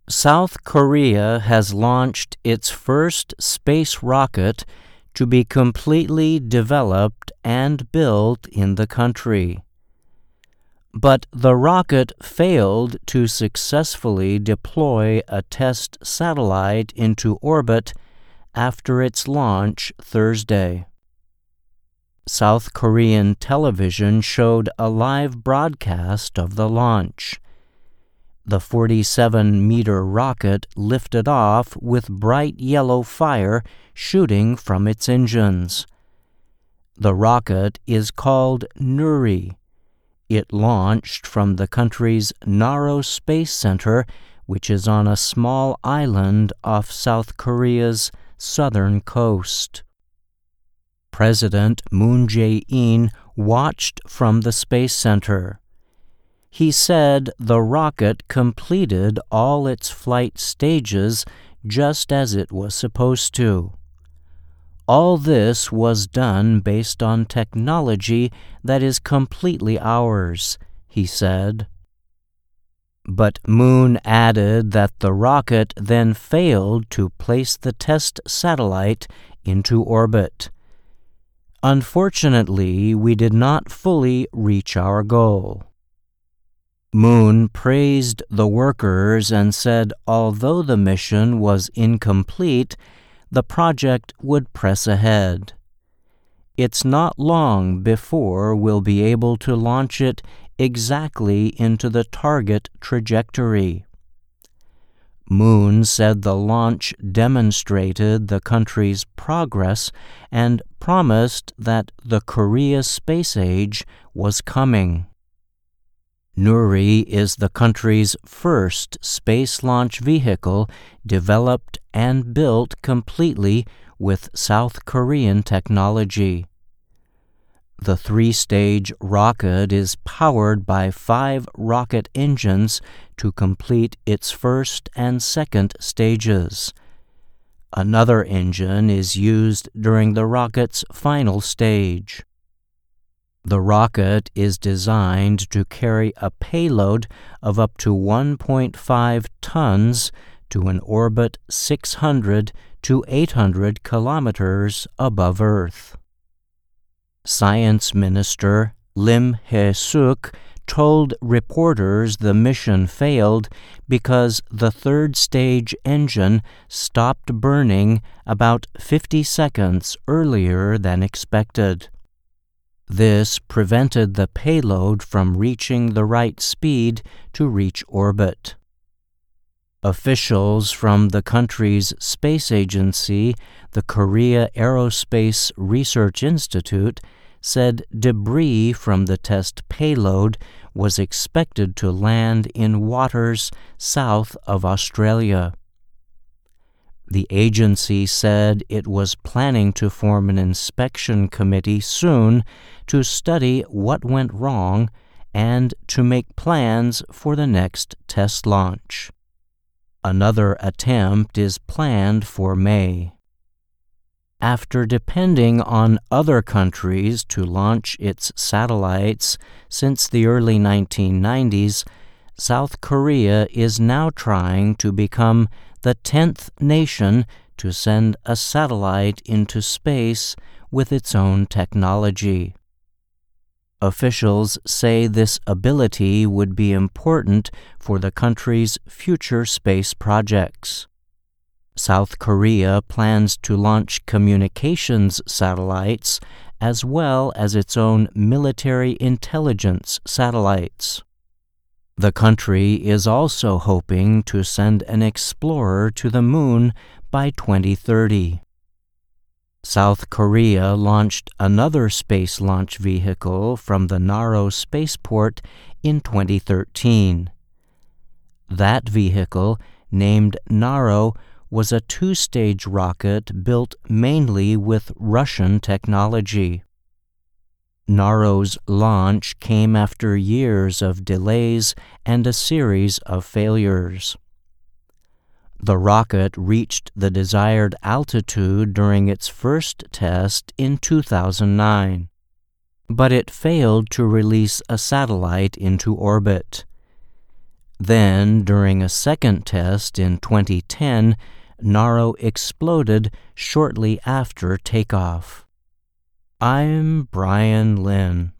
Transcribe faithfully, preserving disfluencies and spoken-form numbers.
South Korea has launched its first space rocket to be completely developed and built in the country. But the rocket failed to successfully deploy a test satellite into orbit after its launch Thursday. South Korean television showed a live broadcast of the launch. The forty-seven meter rocket lifted off with bright yellow fire shooting from its engines. The rocket is called Nuri. It launched from the country's Naro Space Center, which is on a small island off South Korea's southern coast. President Moon Jae-in watched from the Space Center. He said the rocket completed all its flight stages just as it was supposed to. All this was done based on technology that is completely ours, he said. But Moon added that the rocket then failed to place the test satellite into orbit. Unfortunately, we did not fully reach our goal. Moon praised the workers and said although the mission was incomplete, the project would press ahead. It's not long before we'll be able to launch it exactly into the target trajectory. Moon said the launch demonstrated the country's progress and promised that the Korea space age was coming. Nuri is the country's first space launch vehicle developed and built completely with South Korean technology. The three-stage rocket is powered by five rocket engines to complete its first and second stages. Another engine is used during the rocket's final stage. The rocket is designed to carry a payload of up to one point five tons to an orbit six hundred to eight hundred kilometers above Earth. Science Minister Lim Hae-suk told reporters the mission failed because the third-stage engine stopped burning about fifty seconds earlier than expected. This prevented the payload from reaching the right speed to reach orbit. Officials from the country's space agency, the Korea Aerospace Research Institute, said debris from the test payload was expected to land in waters south of Australia. The agency said it was planning to form an inspection committee soon to study what went wrong and to make plans for the next test launch. Another attempt is planned for May. After depending on other countries to launch its satellites since the early nineteen nineties, South Korea is now trying to become the tenth nation to send a satellite into space with its own technology. Officials say this ability would be important for the country's future space projects. South Korea plans to launch communications satellites as well as its own military intelligence satellites. The country is also hoping to send an explorer to the moon by twenty thirty. South Korea launched another space launch vehicle from the Naro spaceport in twenty thirteen. That vehicle, named Naro, was a two-stage rocket built mainly with Russian technology. Naro's launch came after years of delays and a series of failures. The rocket reached the desired altitude during its first test in two thousand nine, but it failed to release a satellite into orbit. Then, during a second test in twenty ten, Naro exploded shortly after takeoff. I'm Brian Lynn.